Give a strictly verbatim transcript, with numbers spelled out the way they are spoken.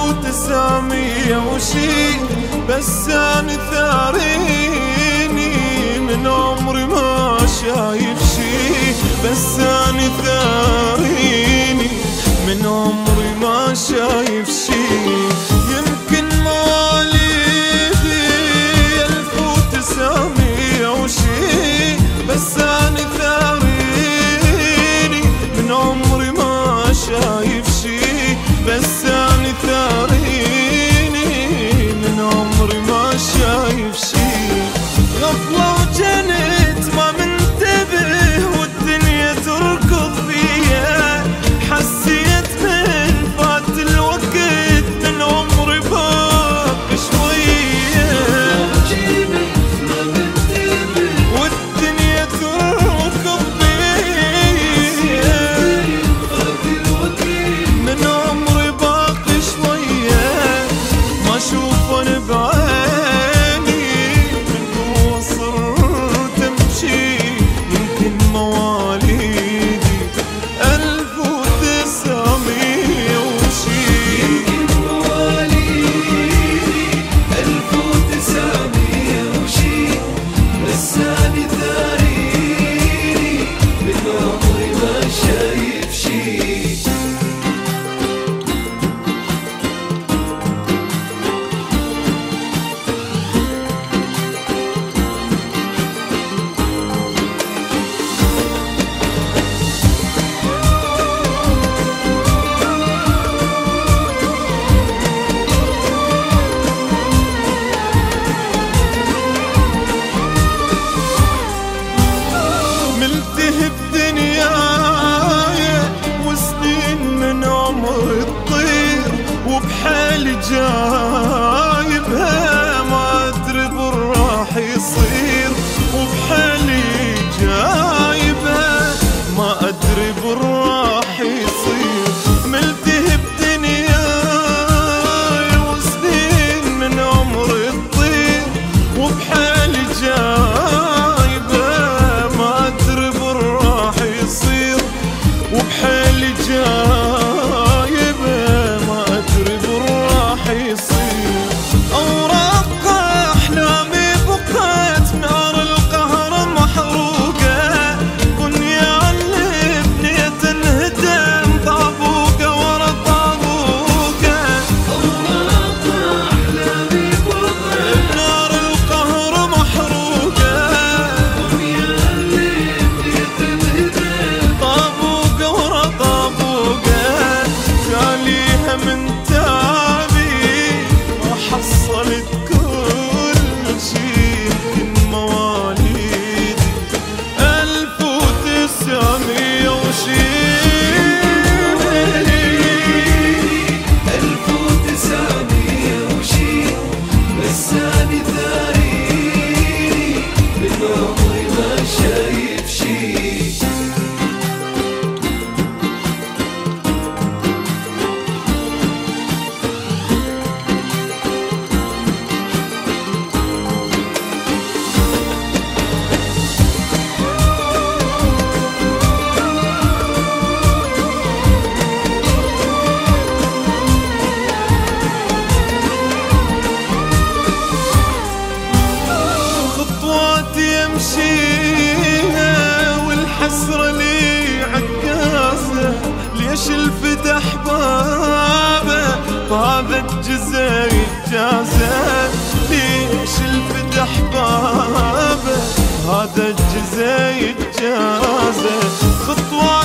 وتسامية وشي، بس أنا ثاريني من عمري ما شايف شي، بس أنا ثاريني من عمري ما شايف شي. يمكن مواليدي ألف وتسامية وشي، بس أنا ثاريني من عمري ما شايف شي، بس أنا ثاريني من عمري ما شايف شي. غفلة وجنت ما منتبه والدنيا تركض فيا، حسيت من فات الوقت من عمري باقي شوية، والدنيا تركض فيا من عمري باقي شوية. ما اشوف انا بعيني من قوة صرت امشي، يمكن مواليدي ألف وتسعمية وشي، يمكن مواليدي ألف وتسعمية وشي، بس أنا ثاريني من عمري ما شايف شي. ملتهب دنياي وسنين من عمري تطير، وبحالي جايبها ما ادري بر راح يصير، وبحالي جايبها ما ادري بر راح يصير. ملتهب دنياي وسنين من عمري تطير، وبحالي جايبها ما ادري بر راح يصير، وبحالي جايبه ما ادري بر راح يصير. اوراق احلامي بقت نار القهر محروقه، بنيان اللي بنيت انهدم طابوقه ورا طابوقه. أوراق أحلامي بقت نار القهر محروقه، دنيا اللي بنيت انهدم طابوقه ورا طابوقه. خاليها من تابي ما حصلت كل شي، يمكن مواليدي ألف وتسعمية وشي. ألف وتسعمية وشي، بس أنا ثاريني من عمري ما شايف شي. خطواتي امشيها والحسرة لي عكازة، ليش الفتح بابه بهذا الجزاي جازة، ليش الفتح بابه هذا الجزاي جازة. خطواتي